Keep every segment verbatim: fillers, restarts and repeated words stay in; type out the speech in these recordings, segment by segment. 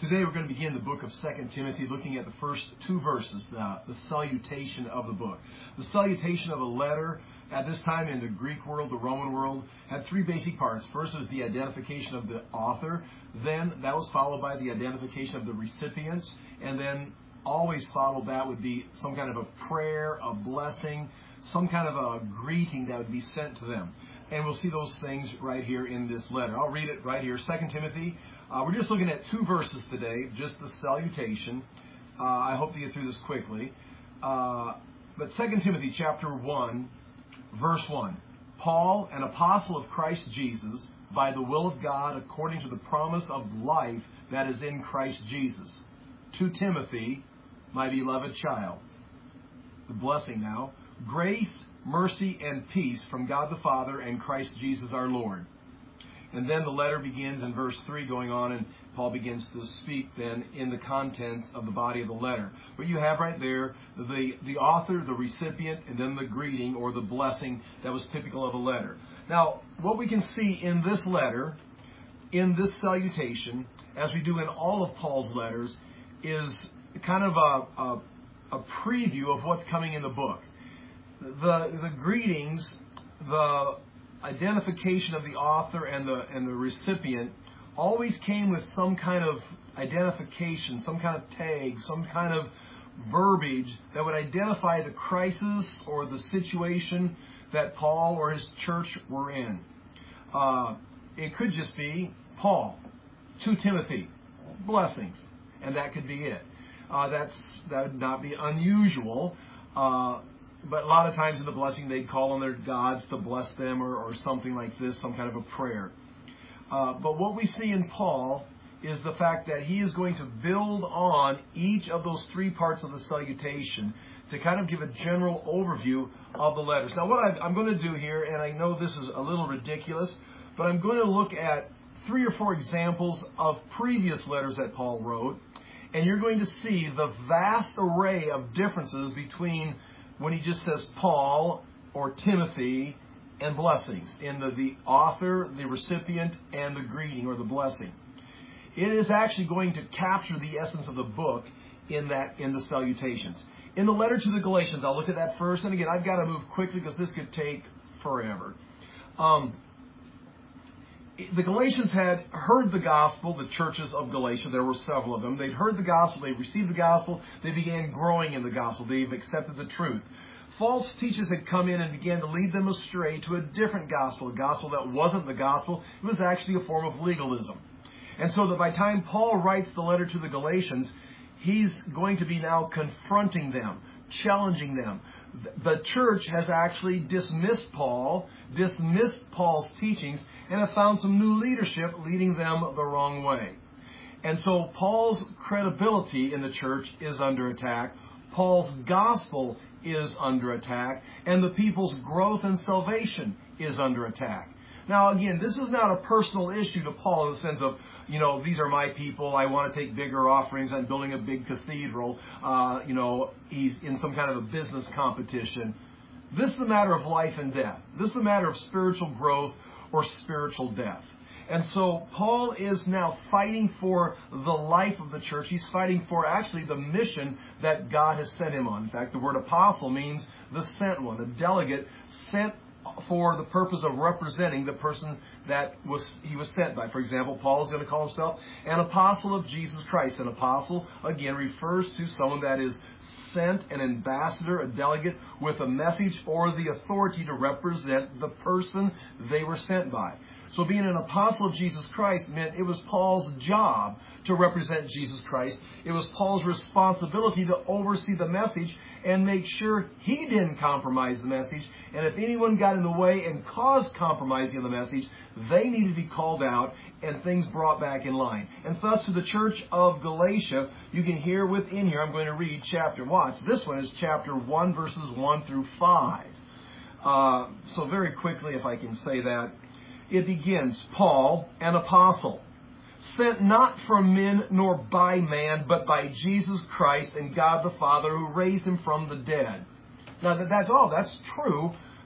Today we're going to begin the book of Second Timothy, looking at the first two verses, the, the salutation of the book. The salutation of a letter at this time in the Greek world, the Roman world, had three basic parts. First was the identification of the author. Then that was followed by the identification of the recipients. And then always followed that would be some kind of a prayer, a blessing, some kind of a greeting that would be sent to them. And we'll see those things right here in this letter. I'll read it right here. Second Timothy. Uh, we're just looking at two verses today, just the salutation. Uh, I hope to get through this quickly. Uh, but Second Timothy chapter one, verse one. Paul, an apostle of Christ Jesus, by the will of God, according to the promise of life that is in Christ Jesus. To Timothy, my beloved child. The blessing now. Grace, mercy, and peace from God the Father and Christ Jesus our Lord. And then the letter begins in verse three going on, and Paul begins to speak then in the contents of the body of the letter. But you have right there the, the author, the recipient, and then the greeting or the blessing that was typical of a letter. Now, what we can see in this letter, in this salutation, as we do in all of Paul's letters, is kind of a, a, a preview of what's coming in the book. The, the greetings, the identification of the author and the and the recipient always came with some kind of identification, some kind of tag, some kind of verbiage that would identify the crisis or the situation that Paul or his church were in. Uh, it could just be Paul to Timothy, blessings, and that could be it. Uh, that's that would not be unusual. Uh, But a lot of times in the blessing, they'd call on their gods to bless them or, or something like this, some kind of a prayer. Uh, but what we see in Paul is the fact that he is going to build on each of those three parts of the salutation to kind of give a general overview of the letters. Now, what I, I'm going to do here, and I know this is a little ridiculous, but I'm going to look at three or four examples of previous letters that Paul wrote, and you're going to see the vast array of differences between when he just says Paul or Timothy and blessings in the, the author, the recipient, and the greeting or the blessing. It is actually going to capture the essence of the book in that in the salutations. In the letter to the Galatians, I'll look at that first. And again, I've got to move quickly because this could take forever. Um, the Galatians had heard the gospel, the churches of Galatia. There were several of them. They'd heard the gospel. They received the gospel. They began growing in the gospel. They've accepted the truth. False teachers had come in and began to lead them astray to a different gospel, a gospel that wasn't the gospel. It was actually a form of legalism. And so that by the time Paul writes the letter to the Galatians, he's going to be now confronting them, challenging them. The church has actually dismissed Paul, dismissed Paul's teachings, and have found some new leadership leading them the wrong way. And so Paul's credibility in the church is under attack. Paul's gospel is under attack. And the people's growth and salvation is under attack. Now, again, this is not a personal issue to Paul in the sense of, you know, these are my people. I want to take bigger offerings. I'm building a big cathedral. Uh, you know, he's in some kind of a business competition. This is a matter of life and death. This is a matter of spiritual growth or spiritual death. And so Paul is now fighting for the life of the church. He's fighting for actually the mission that God has sent him on. In fact, the word apostle means the sent one, a delegate sent for the purpose of representing the person that was he was sent by. For example, Paul is going to call himself an apostle of Jesus Christ. An apostle, again, refers to someone that is sent, an ambassador, a delegate with a message or the authority to represent the person they were sent by. So being an apostle of Jesus Christ meant it was Paul's job to represent Jesus Christ. It was Paul's responsibility to oversee the message and make sure he didn't compromise the message. And if anyone got in the way and caused compromising of the message, they needed to be called out and things brought back in line. And thus to the church of Galatia, you can hear within here, I'm going to read chapter, watch, this one is chapter one, verses one through five. Uh, so very quickly, if I can say that. It begins, Paul, an apostle, sent not from men nor by man, but by Jesus Christ and God the Father who raised him from the dead. Now, that, that's all, that's true.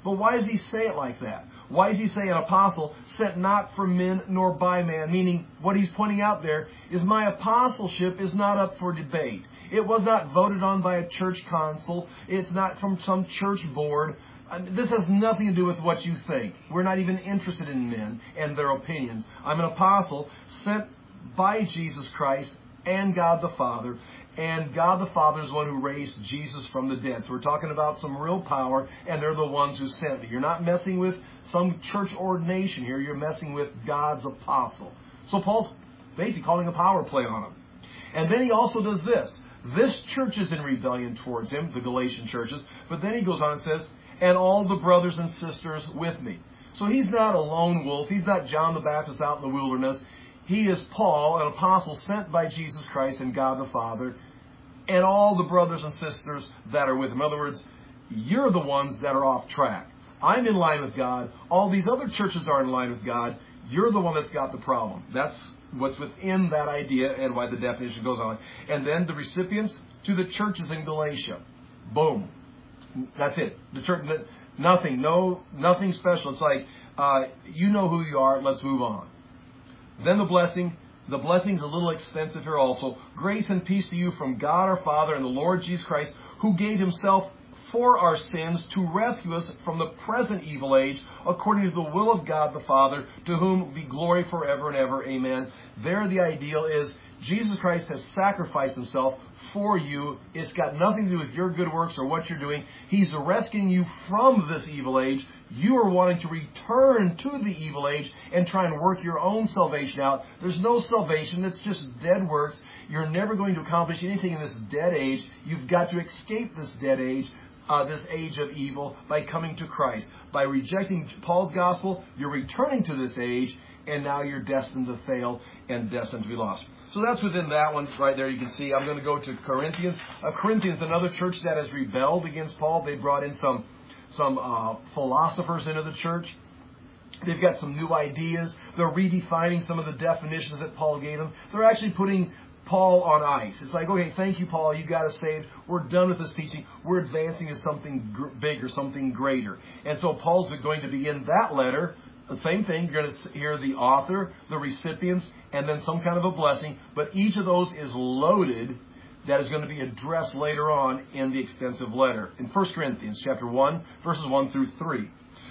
But why does he say it like that? Why does he say an apostle sent not from men nor by man? Meaning, what he's pointing out there is my apostleship is not up for debate. It was not voted on by a church council. It's not from some church board. This has nothing to do with what you think. We're not even interested in men and their opinions. I'm an apostle sent by Jesus Christ and God the Father. And God the Father is the one who raised Jesus from the dead. So we're talking about some real power, and they're the ones who sent me. You're not messing with some church ordination here. You're messing with God's apostle. So Paul's basically calling a power play on him. And then he also does this. This church is in rebellion towards him, the Galatian churches. But then he goes on and says, and all the brothers and sisters with me. So he's not a lone wolf. He's not John the Baptist out in the wilderness. He is Paul, an apostle sent by Jesus Christ and God the Father, and all the brothers and sisters that are with him. In other words, you're the ones that are off track. I'm in line with God. All these other churches are in line with God. You're the one that's got the problem. That's what's within that idea and why the definition goes on. And then the recipients to the churches in Galatia. Boom. That's it. The church, nothing, no, nothing special. It's like, uh, you know who you are. Let's move on. Then the blessing. The blessing's a little extensive here also. Grace and peace to you from God our Father and the Lord Jesus Christ, who gave himself for our sins to rescue us from the present evil age, according to the will of God the Father, to whom be glory forever and ever. Amen. There the ideal is Jesus Christ has sacrificed himself for you. It's got nothing to do with your good works or what you're doing. He's rescuing you from this evil age. You are wanting to return to the evil age and try and work your own salvation out. There's no salvation. It's just dead works. You're never going to accomplish anything in this dead age. You've got to escape this dead age, uh, this age of evil, by coming to Christ. By rejecting Paul's gospel, you're returning to this age, and now you're destined to fail and destined to be lost. So that's within that one right there. You can see I'm going to go to Corinthians. Uh, Corinthians, another church that has rebelled against Paul. They brought in some some uh, philosophers into the church. They've got some new ideas. They're redefining some of the definitions that Paul gave them. They're actually putting Paul on ice. It's like, okay, thank you, Paul. You got us saved. We're done with this teaching. We're advancing to something gr- bigger, something greater. And so Paul's going to begin that letter. The same thing. You're going to hear the author, the recipients, and then some kind of a blessing. But each of those is loaded. That is going to be addressed later on in the extensive letter. In First Corinthians chapter one, verses one through three.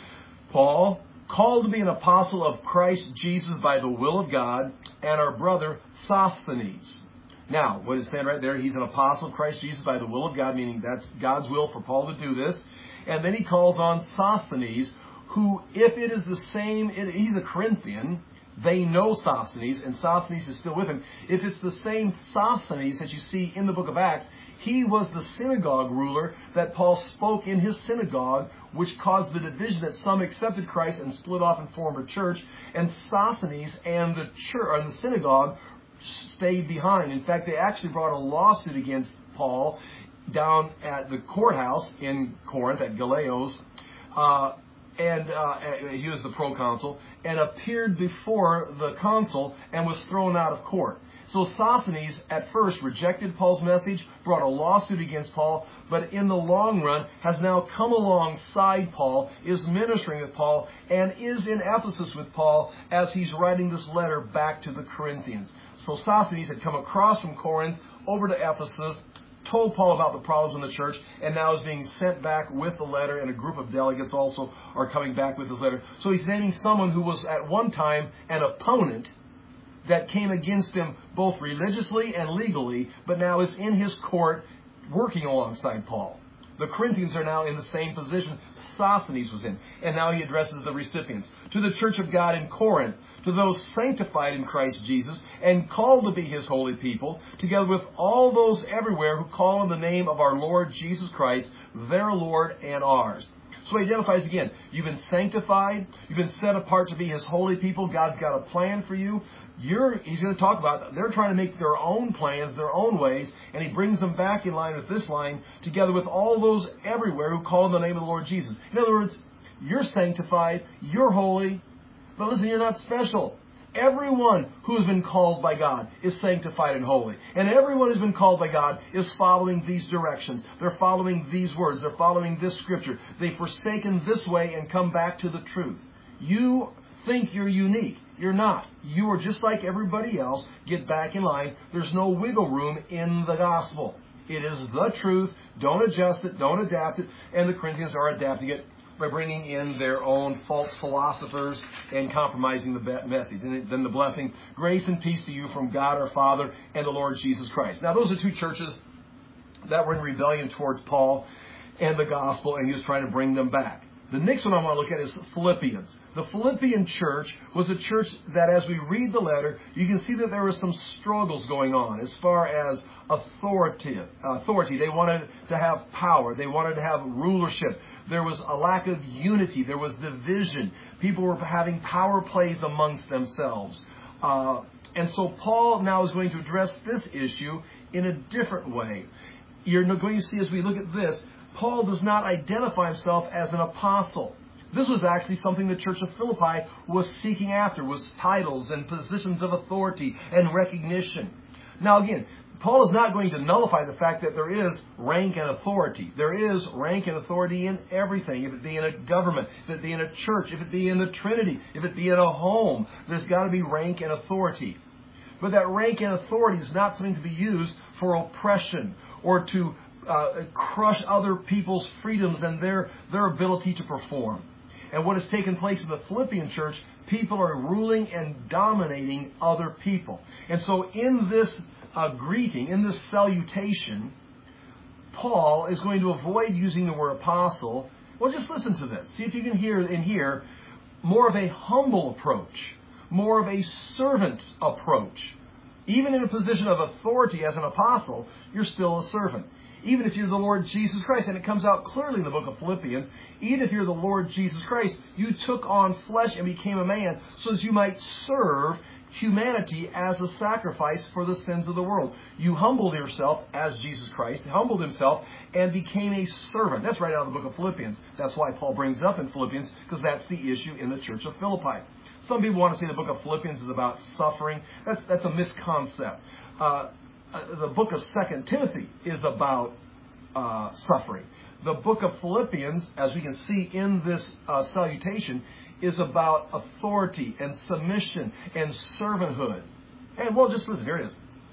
Paul, called to be an apostle of Christ Jesus by the will of God, and our brother Sosthenes. Now, what is saying right there? He's an apostle of Christ Jesus by the will of God, meaning that's God's will for Paul to do this. And then he calls on Sosthenes, who, if it is the same, he's a Corinthian. They know Sosthenes, and Sosthenes is still with him. If it's the same Sosthenes that you see in the book of Acts, he was the synagogue ruler that Paul spoke in his synagogue, which caused the division that some accepted Christ and split off and formed a church. And Sosthenes and the church, or the synagogue stayed behind. In fact, they actually brought a lawsuit against Paul down at the courthouse in Corinth, at Galeos. Uh, and uh, he was the proconsul, and appeared before the consul and was thrown out of court. So Sosthenes at first rejected Paul's message, brought a lawsuit against Paul, but in the long run has now come alongside Paul, is ministering with Paul, and is in Ephesus with Paul as he's writing this letter back to the Corinthians. So Sosthenes had come across from Corinth over to Ephesus, told Paul about the problems in the church, and now is being sent back with the letter, and a group of delegates also are coming back with this letter. So he's naming someone who was at one time an opponent that came against him both religiously and legally, but now is in his court working alongside Paul. The Corinthians are now in the same position Sosthenes was in. And now he addresses the recipients. To the church of God in Corinth, to those sanctified in Christ Jesus and called to be his holy people, together with all those everywhere who call on the name of our Lord Jesus Christ, their Lord and ours. So he identifies again, you've been sanctified, you've been set apart to be his holy people, God's got a plan for you. You're, he's going to talk about, they're trying to make their own plans, their own ways, and he brings them back in line with this line, together with all those everywhere who call on the name of the Lord Jesus. In other words, you're sanctified, you're holy, but listen, you're not special. Everyone who has been called by God is sanctified and holy. And everyone who's been called by God is following these directions. They're following these words. They're following this scripture. They've forsaken this way and come back to the truth. You think you're unique. You're not. You are just like everybody else. Get back in line. There's no wiggle room in the gospel. It is the truth. Don't adjust it. Don't adapt it. And the Corinthians are adapting it by bringing in their own false philosophers and compromising the message. And then the blessing, grace and peace to you from God our Father and the Lord Jesus Christ. Now, those are two churches that were in rebellion towards Paul and the gospel, and he was trying to bring them back. The next one I want to look at is Philippians. The Philippian church was a church that, as we read the letter, you can see that there were some struggles going on as far as authority. Authority. They wanted to have power. They wanted to have rulership. There was a lack of unity. There was division. People were having power plays amongst themselves. Uh, and so Paul now is going to address this issue in a different way. You're going to see as we look at this, Paul does not identify himself as an apostle. This was actually something the church of Philippi was seeking after, was titles and positions of authority and recognition. Now again, Paul is not going to nullify the fact that there is rank and authority. There is rank and authority in everything. If it be in a government, if it be in a church, if it be in the Trinity, if it be in a home, there's got to be rank and authority. But that rank and authority is not something to be used for oppression or to Uh, crush other people's freedoms and their, their ability to perform. And what has taken place in the Philippian church, people are ruling and dominating other people. And so in this uh, greeting, in this salutation, Paul is going to avoid using the word apostle. Well, just listen to this. See if you can hear in here more of a humble approach, more of a servant's approach. Even in a position of authority as an apostle, you're still a servant. Even if you're the Lord Jesus Christ, and it comes out clearly in the book of Philippians, even if you're the Lord Jesus Christ, you took on flesh and became a man so that you might serve humanity as a sacrifice for the sins of the world. You humbled yourself as Jesus Christ, humbled himself, and became a servant. That's right out of the book of Philippians. That's why Paul brings it up in Philippians, because that's the issue in the church of Philippi. Some people want to say the book of Philippians is about suffering. That's, that's a misconcept. Uh, The book of Second Timothy is about uh, suffering. The book of Philippians, as we can see in this uh, salutation, is about authority and submission and servanthood. And well, just listen, here it is.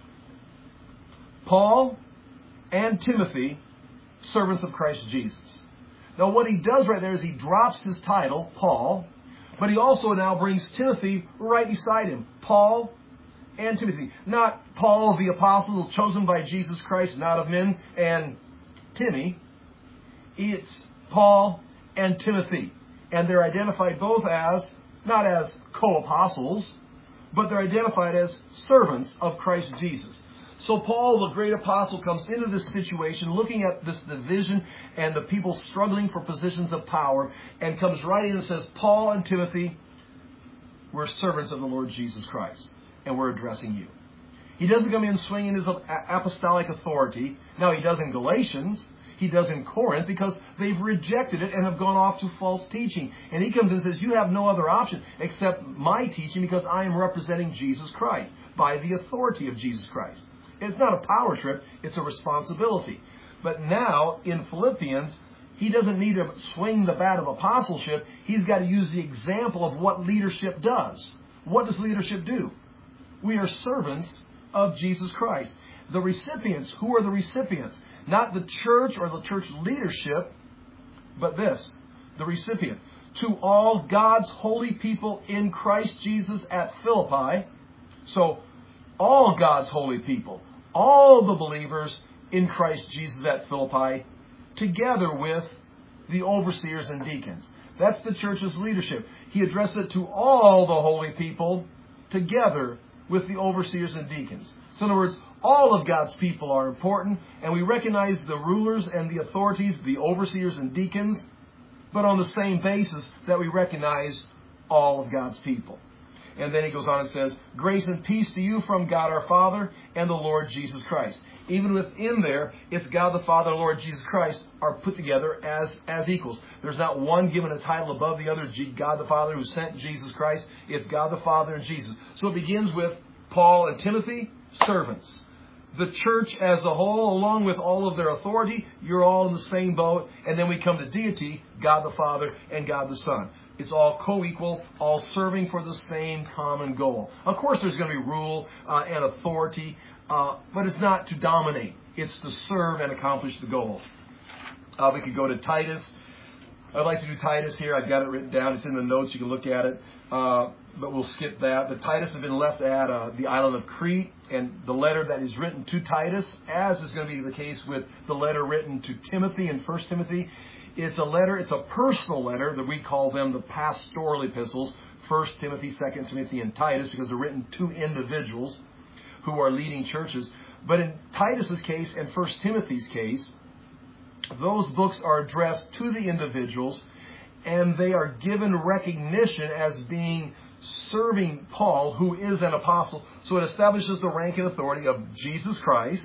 Paul and Timothy, servants of Christ Jesus. Now what he does right there is he drops his title, Paul, but he also now brings Timothy right beside him. Paul and Timothy. Not Paul, the apostle chosen by Jesus Christ, not of men, and Timmy. It's Paul and Timothy. And they're identified both as, not as co-apostles, but they're identified as servants of Christ Jesus. So Paul, the great apostle, comes into this situation looking at this division and the people struggling for positions of power, and comes right in and says, Paul and Timothy, we're servants of the Lord Jesus Christ, and we're addressing you. He doesn't come in swinging his apostolic authority. Now, he does in Galatians. He does in Corinth, because they've rejected it and have gone off to false teaching. And he comes in and says, you have no other option except my teaching, because I am representing Jesus Christ by the authority of Jesus Christ. It's not a power trip. It's a responsibility. But now, in Philippians, he doesn't need to swing the bat of apostleship. He's got to use the example of what leadership does. What does leadership do? We are servants of Jesus Christ. The recipients, who are the recipients? Not the church or the church leadership, but this, the recipient. To all God's holy people in Christ Jesus at Philippi. So, all God's holy people, all the believers in Christ Jesus at Philippi, together with the overseers and deacons. That's the church's leadership. He addressed it to all the holy people, together with the overseers and deacons. So in other words, all of God's people are important, and we recognize the rulers and the authorities, the overseers and deacons, but on the same basis that we recognize all of God's people. And then he goes on and says, grace and peace to you from God our Father and the Lord Jesus Christ. Even within there, it's God the Father and Lord Jesus Christ are put together as, as equals. There's not one given a title above the other. God the Father who sent Jesus Christ. It's God the Father and Jesus. So it begins with Paul and Timothy, servants. The church as a whole, along with all of their authority, you're all in the same boat. And then we come to deity, God the Father and God the Son. It's all co-equal, all serving for the same common goal. Of course, there's going to be rule uh, and authority, uh, but it's not to dominate. It's to serve and accomplish the goal. Uh, we could go to Titus. I'd like to do Titus here. I've got it written down. It's in the notes. You can look at it. Uh, but we'll skip that. The Titus have been left at uh, the island of Crete. And the letter that is written to Titus, as is going to be the case with the letter written to Timothy in First Timothy, it's a letter, it's a personal letter that we call them the pastoral epistles, First Timothy, Second Timothy, and Titus, because they're written to individuals who are leading churches. But in Titus's case and First Timothy's case, those books are addressed to the individuals, and they are given recognition as being serving Paul, who is an apostle. So it establishes the rank and authority of Jesus Christ,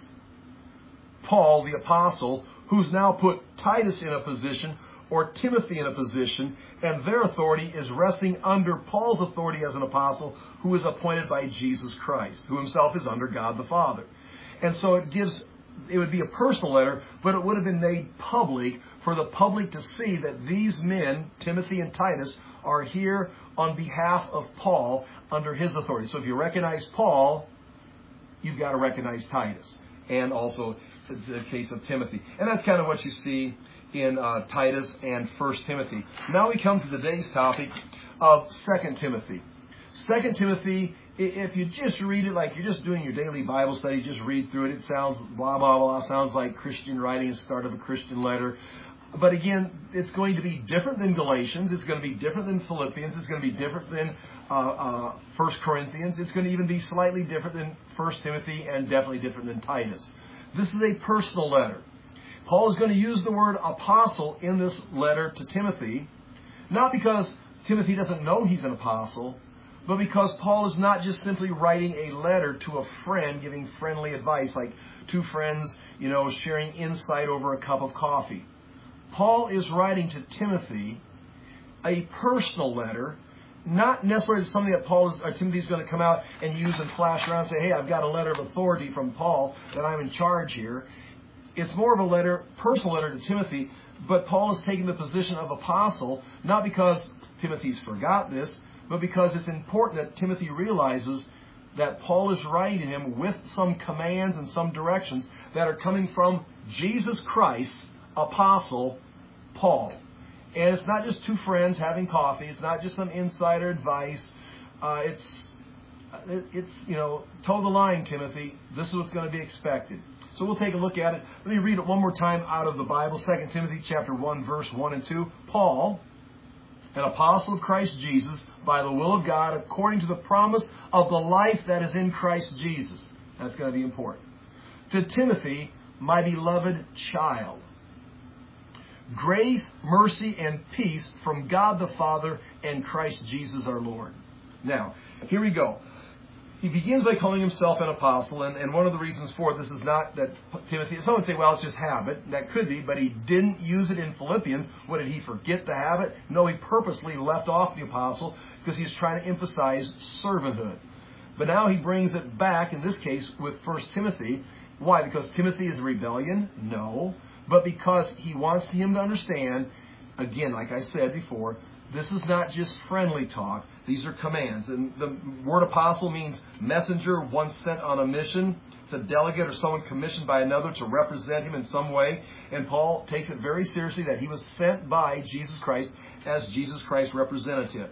Paul, the apostle, who's now put Titus in a position, or Timothy in a position, and their authority is resting under Paul's authority as an apostle, who is appointed by Jesus Christ, who himself is under God the Father. And so it gives, it would be a personal letter, but it would have been made public for the public to see that these men, Timothy and Titus, are here on behalf of Paul under his authority. So if you recognize Paul, you've got to recognize Titus, and also the case of Timothy. And that's kind of what you see in uh, Titus and First Timothy. Now we come to today's topic of Second Timothy. Second Timothy, if you just read it like you're just doing your daily Bible study, just read through it, it sounds blah, blah, blah, sounds like Christian writing, the start of a Christian letter. But again, it's going to be different than Galatians. It's going to be different than Philippians. It's going to be different than uh, uh, First Corinthians. It's going to even be slightly different than First Timothy, and definitely different than Titus. This is a personal letter. Paul is going to use the word apostle in this letter to Timothy, not because Timothy doesn't know he's an apostle, but because Paul is not just simply writing a letter to a friend, giving friendly advice, like two friends, you know, sharing insight over a cup of coffee. Paul is writing to Timothy a personal letter, not necessarily something that Paul is, or Timothy is going to come out and use and flash around and say, hey, I've got a letter of authority from Paul that I'm in charge here. It's more of a letter, personal letter to Timothy, but Paul is taking the position of apostle, not because Timothy's forgot this, but because it's important that Timothy realizes that Paul is writing to him with some commands and some directions that are coming from Jesus Christ, apostle Paul. And it's not just two friends having coffee. It's not just some insider advice. Uh, it's, it, it's, you know, toe the line, Timothy. This is what's going to be expected. So we'll take a look at it. Let me read it one more time out of the Bible. Second Timothy chapter one, verse one and two. Paul, an apostle of Christ Jesus, by the will of God, according to the promise of the life that is in Christ Jesus. That's going to be important. To Timothy, my beloved child. Grace, mercy, and peace from God the Father and Christ Jesus our Lord. Now, here we go. He begins by calling himself an apostle, and, and one of the reasons for it, this is not that Timothy, someone would say, well, it's just habit. That could be, but he didn't use it in Philippians. What, did he forget the habit? No, he purposely left off the apostle because he's trying to emphasize servanthood. But now he brings it back, in this case, with First Timothy. Why? Because Timothy is a rebellion? No. But because he wants him to understand, again, like I said before, this is not just friendly talk. These are commands. And the word apostle means messenger, one sent on a mission. It's a delegate or someone commissioned by another to represent him in some way. And Paul takes it very seriously that he was sent by Jesus Christ as Jesus Christ's representative.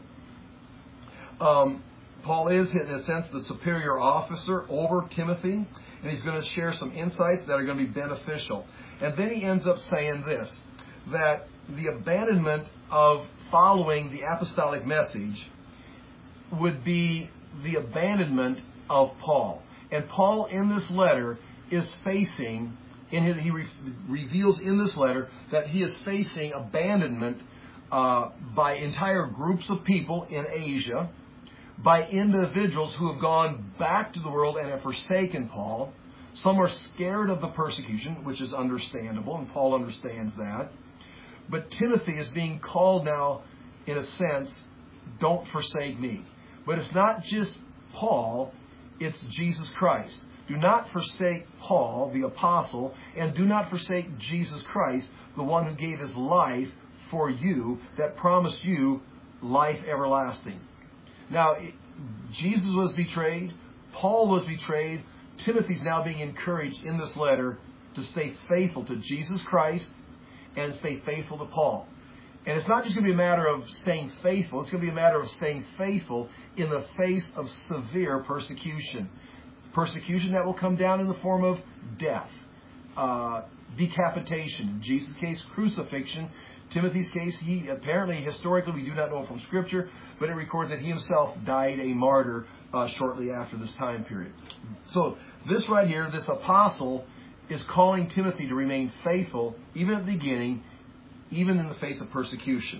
Um, Paul is, in a sense, the superior officer over Timothy. And he's going to share some insights that are going to be beneficial. And then he ends up saying this, that the abandonment of following the apostolic message would be the abandonment of Paul. And Paul, in this letter, is facing, in his, he re- reveals in this letter that he is facing abandonment uh, by entire groups of people in Asia by individuals who have gone back to the world and have forsaken Paul. Some are scared of the persecution, which is understandable, and Paul understands that. But Timothy is being called now, in a sense, don't forsake me. But it's not just Paul, it's Jesus Christ. Do not forsake Paul, the apostle, and do not forsake Jesus Christ, the one who gave his life for you, that promised you life everlasting. Now, Jesus was betrayed. Paul was betrayed. Timothy's now being encouraged in this letter to stay faithful to Jesus Christ and stay faithful to Paul. And it's not just going to be a matter of staying faithful. It's going to be a matter of staying faithful in the face of severe persecution. Persecution that will come down in the form of death, uh, decapitation. In Jesus' case, crucifixion. Timothy's case, he apparently, historically, we do not know from Scripture, but it records that he himself died a martyr uh, shortly after this time period. So this right here, this apostle is calling Timothy to remain faithful, even at the beginning, even in the face of persecution.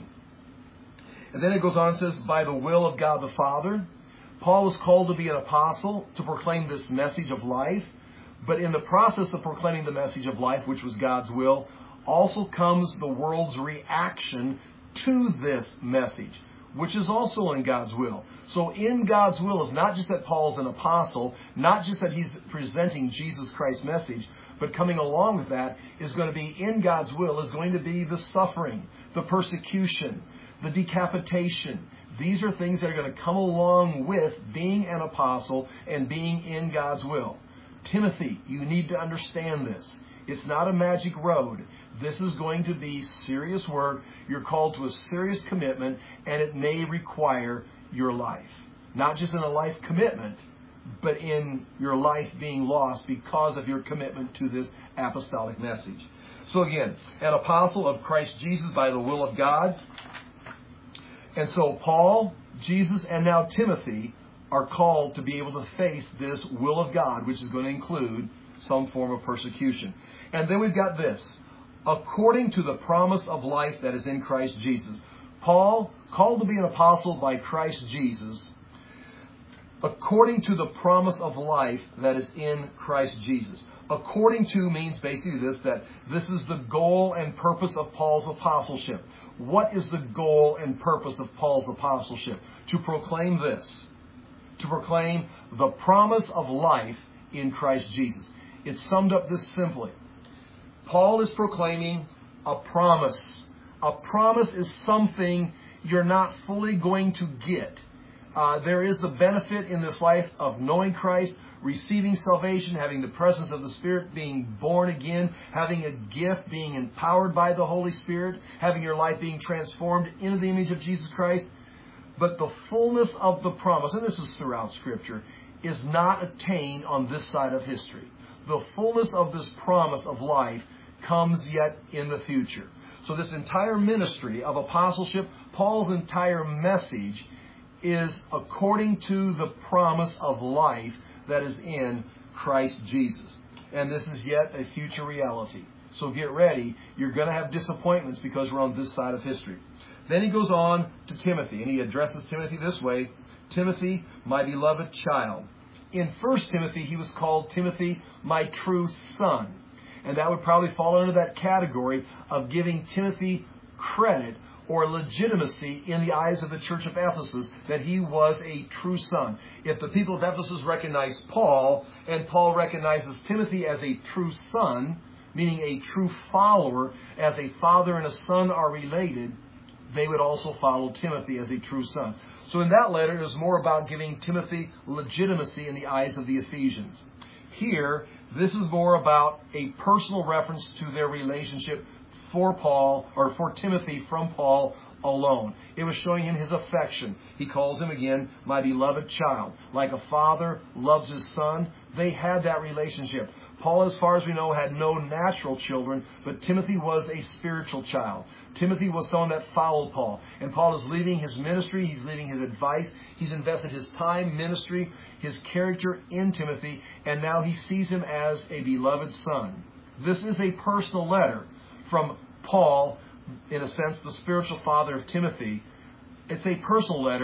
And then it goes on and says, by the will of God the Father. Paul was called to be an apostle, to proclaim this message of life. But in the process of proclaiming the message of life, which was God's will, also comes the world's reaction to this message, which is also in God's will. So in God's will is not just that Paul's an apostle, not just that he's presenting Jesus Christ's message, but coming along with that is going to be, in God's will, is going to be the suffering, the persecution, the decapitation. These are things that are going to come along with being an apostle and being in God's will. Timothy, you need to understand this. It's not a magic road. This is going to be serious work. You're called to a serious commitment, and it may require your life. Not just in a life commitment, but in your life being lost because of your commitment to this apostolic message. So again, an apostle of Christ Jesus by the will of God. And so Paul, Jesus, and now Timothy are called to be able to face this will of God, which is going to include some form of persecution. And then we've got this. According to the promise of life that is in Christ Jesus. Paul, called to be an apostle by Christ Jesus, according to the promise of life that is in Christ Jesus. According to means basically this, that this is the goal and purpose of Paul's apostleship. What is the goal and purpose of Paul's apostleship? To proclaim this. To proclaim the promise of life in Christ Jesus. It's summed up this simply. Paul is proclaiming a promise. A promise is something you're not fully going to get. Uh, there is the benefit in this life of knowing Christ, receiving salvation, having the presence of the Spirit, being born again, having a gift, being empowered by the Holy Spirit, having your life being transformed into the image of Jesus Christ. But the fullness of the promise, and this is throughout Scripture, is not attained on this side of history. The fullness of this promise of life comes yet in the future. So this entire ministry of apostleship, Paul's entire message, is according to the promise of life that is in Christ Jesus. And this is yet a future reality. So get ready. You're going to have disappointments because we're on this side of history. Then he goes on to Timothy, and he addresses Timothy this way. Timothy, my beloved child. In First Timothy, he was called Timothy, my true son. And that would probably fall under that category of giving Timothy credit or legitimacy in the eyes of the church of Ephesus, that he was a true son. If the people of Ephesus recognized Paul, and Paul recognizes Timothy as a true son, meaning a true follower, as a father and a son are related, they would also follow Timothy as a true son. So in that letter, it was more about giving Timothy legitimacy in the eyes of the Ephesians. Here, this is more about a personal reference to their relationship for Paul, or for Timothy from Paul alone. It was showing him his affection. He calls him again, my beloved child. Like a father loves his son, they had that relationship. Paul, as far as we know, had no natural children, but Timothy was a spiritual child. Timothy was someone that followed Paul. And Paul is leaving his ministry, he's leaving his advice, he's invested his time, ministry, his character in Timothy, and now he sees him as a beloved son. This is a personal letter from Paul, in a sense, the spiritual father of Timothy. It's a personal letter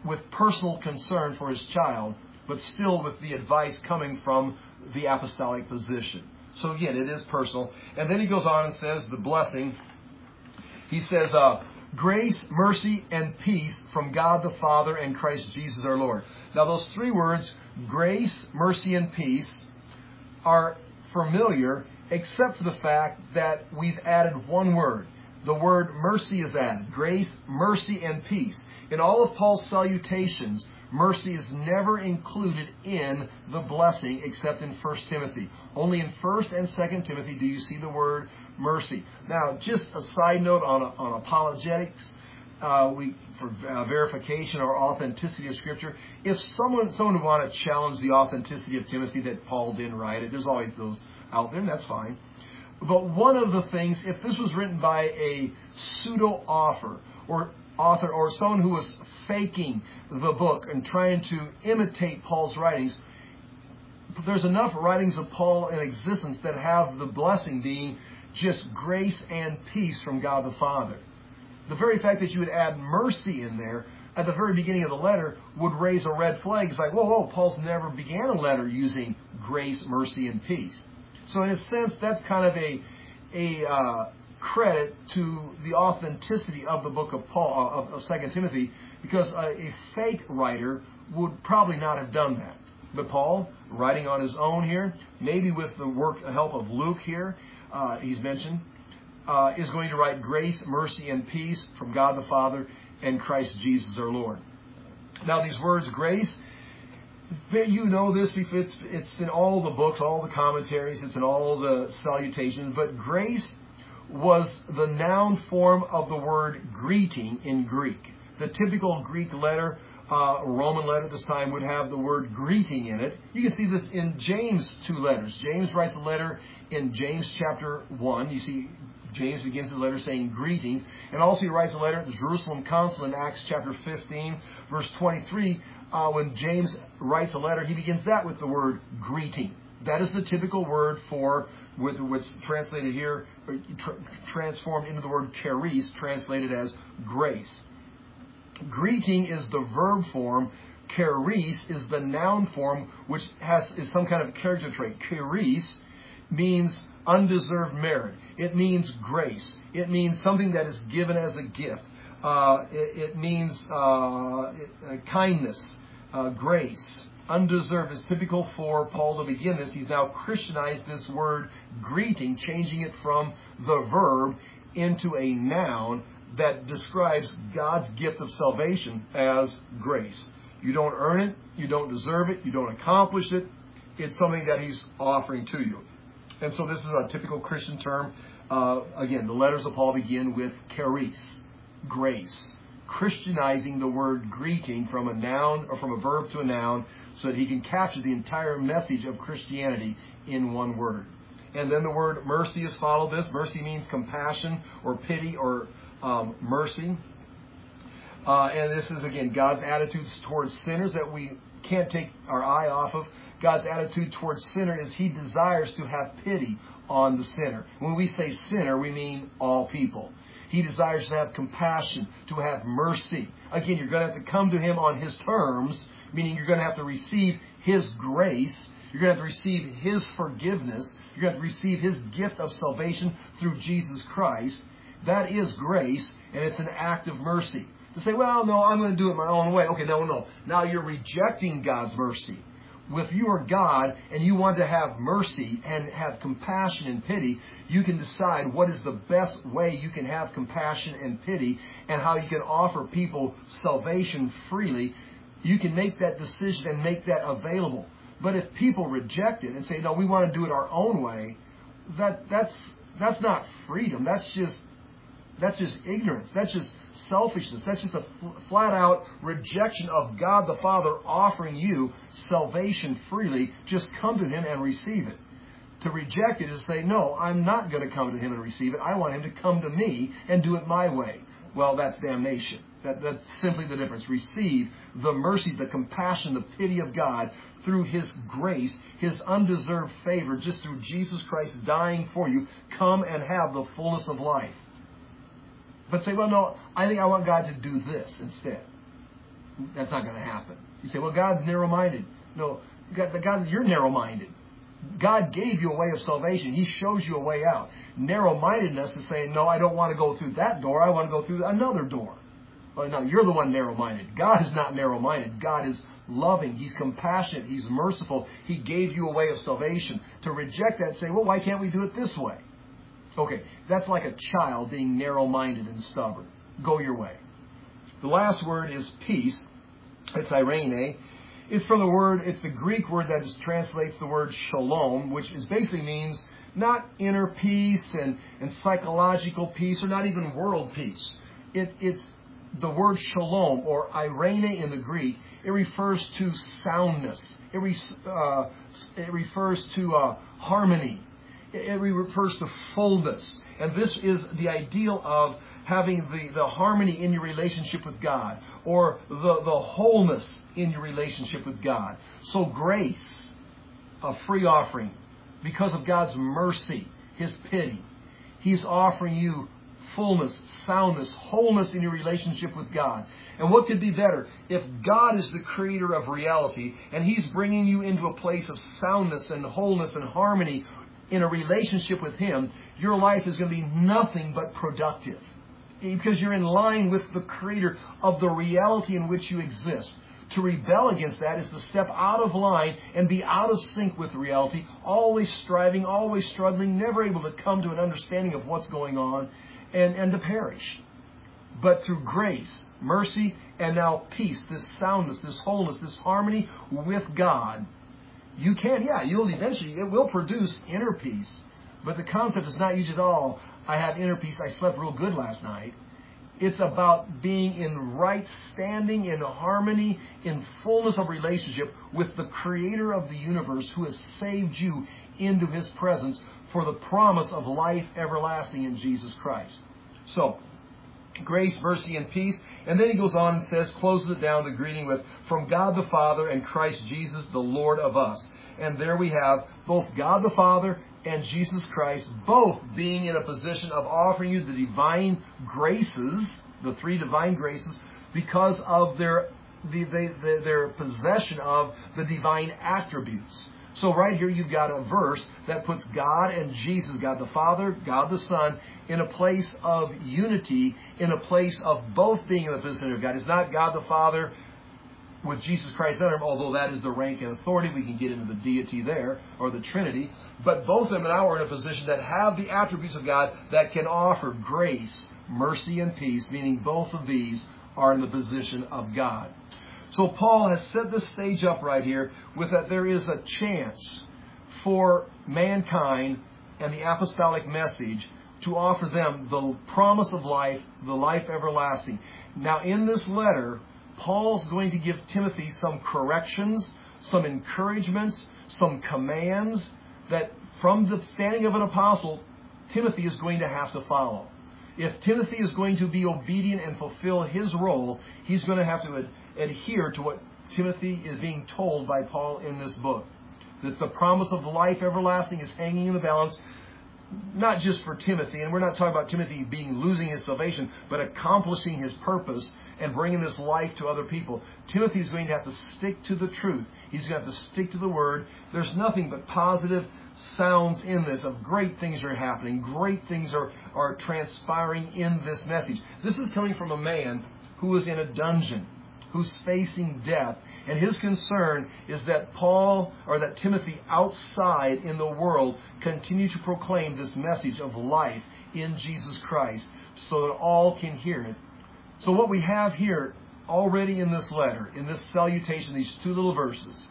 with personal concern for his child, but still with the advice coming from the apostolic position. So again, it is personal. And then he goes on and says the blessing. He says, uh, grace, mercy, and peace from God the Father and Christ Jesus our Lord. Now those three words, grace, mercy, and peace, are familiar except for the fact that we've added one word. The word mercy is added. Grace, mercy, and peace. In all of Paul's salutations, mercy is never included in the blessing except in First Timothy. Only in First and Second Timothy do you see the word mercy. Now, just a side note on, on apologetics, uh, we for uh, verification or authenticity of Scripture. If someone someone would want to challenge the authenticity of Timothy that Paul didn't write it, there's always those out there, and that's fine. But one of the things, if this was written by a pseudo-author or author or someone who was faking the book and trying to imitate Paul's writings, there's enough writings of Paul in existence that have the blessing being just grace and peace from God the Father. The very fact that you would add mercy in there at the very beginning of the letter would raise a red flag. It's like, whoa, whoa, Paul's never began a letter using grace, mercy, and peace. So in a sense, that's kind of a a uh, credit to the authenticity of the book of Paul, of, of Second Timothy, because a, a fake writer would probably not have done that. But Paul, writing on his own here, maybe with the work help of Luke here, uh, he's mentioned, uh, is going to write grace, mercy, and peace from God the Father and Christ Jesus our Lord. Now these words, grace, you know this because it's, it's in all the books, all the commentaries, it's in all the salutations, but grace was the noun form of the word greeting in Greek. The typical Greek letter, uh, Roman letter at this time, would have the word greeting in it. You can see this in James' two letters. James writes a letter in James chapter one. You see James begins his letter saying greetings. And also he writes a letter at the Jerusalem Council in Acts chapter fifteen, verse twenty-three. Uh, when James writes a letter, he begins that with the word greeting. That is the typical word for with, what's translated here, tra- transformed into the word charis, translated as grace. Greeting is the verb form. Charis is the noun form, which has is some kind of character trait. Charis means undeserved merit. It means grace. It means something that is given as a gift. Uh, it, it means uh, kindness, uh, grace. Undeserved is typical for Paul to begin this. He's now Christianized this word greeting, changing it from the verb into a noun that describes God's gift of salvation as grace. You don't earn it. You don't deserve it. You don't accomplish it. It's something that he's offering to you. And so this is a typical Christian term. Uh, again, the letters of Paul begin with charis, grace, Christianizing the word greeting from a noun or from a verb to a noun so that he can capture the entire message of Christianity in one word. And then the word mercy is followed this. Mercy means compassion or pity or um, mercy. Uh, and this is, again, God's attitudes towards sinners that we can't take our eye off of. God's attitude towards sinner is he desires to have pity on the sinner. When we say sinner, we mean all people. He desires to have compassion, to have mercy. Again, you're going to have to come to him on his terms, meaning you're going to have to receive his grace. You're going to have to receive his forgiveness. You're going to have to receive his gift of salvation through Jesus Christ. That is grace, and it's an act of mercy. To say, well, no, I'm going to do it my own way. Okay, no, no. Now you're rejecting God's mercy. If you are God and you want to have mercy and have compassion and pity, you can decide what is the best way you can have compassion and pity and how you can offer people salvation freely. You can make that decision and make that available. But if people reject it and say, no, we want to do it our own way, that that's that's not freedom. That's just that's just ignorance. That's just selfishness. That's just a flat-out rejection of God the Father offering you salvation freely. Just come to him and receive it. To reject it is to say, no, I'm not going to come to him and receive it. I want him to come to me and do it my way. Well, that's damnation. That, that's simply the difference. Receive the mercy, the compassion, the pity of God through his grace, his undeserved favor, just through Jesus Christ dying for you. Come and have the fullness of life. But say, well, no, I think I want God to do this instead. That's not going to happen. You say, well, God's narrow-minded. No, God, God, you're narrow-minded. God gave you a way of salvation. He shows you a way out. Narrow-mindedness is saying, no, I don't want to go through that door. I want to go through another door. Well, no, you're the one narrow-minded. God is not narrow-minded. God is loving. He's compassionate. He's merciful. He gave you a way of salvation. To reject that and say, well, why can't we do it this way? Okay, that's like a child being narrow-minded and stubborn. Go your way. The last word is peace. It's irene. It's from the word, it's the Greek word that is, translates the word shalom, which is basically means not inner peace and, and psychological peace or not even world peace. It, it's the word shalom or irene in the Greek. It refers to soundness. It, re, uh, it refers to uh, harmony. It, it refers to fullness. And this is the ideal of having the, the harmony in your relationship with God, or the, the wholeness in your relationship with God. So grace, a free offering, because of God's mercy, His pity, He's offering you fullness, soundness, wholeness in your relationship with God. And what could be better? If God is the creator of reality, and He's bringing you into a place of soundness and wholeness and harmony in a relationship with Him, your life is going to be nothing but productive. Because you're in line with the Creator of the reality in which you exist. To rebel against that is to step out of line and be out of sync with reality, always striving, always struggling, never able to come to an understanding of what's going on, and, and to perish. But through grace, mercy, and now peace, this soundness, this wholeness, this harmony with God, you can, yeah, you'll eventually, it will produce inner peace. But the concept is not you just, oh, I have inner peace, I slept real good last night. It's about being in right standing, in harmony, in fullness of relationship with the Creator of the universe who has saved you into His presence for the promise of life everlasting in Jesus Christ. So, grace, mercy, and peace. And then he goes on and says, closes it down, the greeting with, from God the Father and Christ Jesus, the Lord of us. And there we have both God the Father and Jesus Christ, both being in a position of offering you the divine graces, the three divine graces, because of their the, the, the, their possession of the divine attributes. So right here you've got a verse that puts God and Jesus, God the Father, God the Son, in a place of unity, in a place of both being in the position of God. It's not God the Father with Jesus Christ under Him, although that is the rank and authority. We can get into the deity there, or the Trinity. But both of them now are in a position that have the attributes of God that can offer grace, mercy, and peace, meaning both of these are in the position of God. So Paul has set the stage up right here with that there is a chance for mankind and the apostolic message to offer them the promise of life, the life everlasting. Now in this letter, Paul's going to give Timothy some corrections, some encouragements, some commands that from the standing of an apostle, Timothy is going to have to follow. If Timothy is going to be obedient and fulfill his role, he's going to have to ad- adhere to what Timothy is being told by Paul in this book. That the promise of life everlasting is hanging in the balance, not just for Timothy, and we're not talking about Timothy being losing his salvation, but accomplishing his purpose and bringing this life to other people. Timothy is going to have to stick to the truth. He's going to have to stick to the Word. There's nothing but positive sounds in this of great things are happening. Great things are, are transpiring in this message. This is coming from a man who is in a dungeon, who's facing death. And his concern is that Paul, or that Timothy outside in the world, continue to proclaim this message of life in Jesus Christ so that all can hear it. So what we have here already in this letter, in this salutation, these two little verses,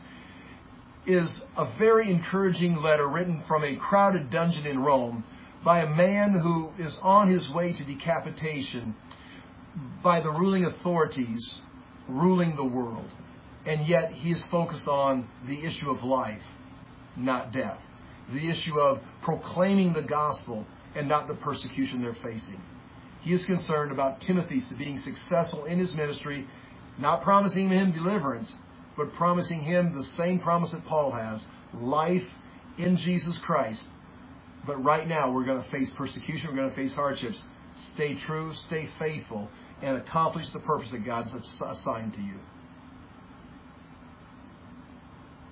is a very encouraging letter written from a crowded dungeon in Rome by a man who is on his way to decapitation by the ruling authorities ruling the world. And yet he is focused on the issue of life, not death. The issue of proclaiming the gospel and not the persecution they're facing. He is concerned about Timothy being successful in his ministry, not promising him deliverance, but promising him the same promise that Paul has, life in Jesus Christ. But right now we're going to face persecution, we're going to face hardships. Stay true, stay faithful, and accomplish the purpose that God's assigned to you.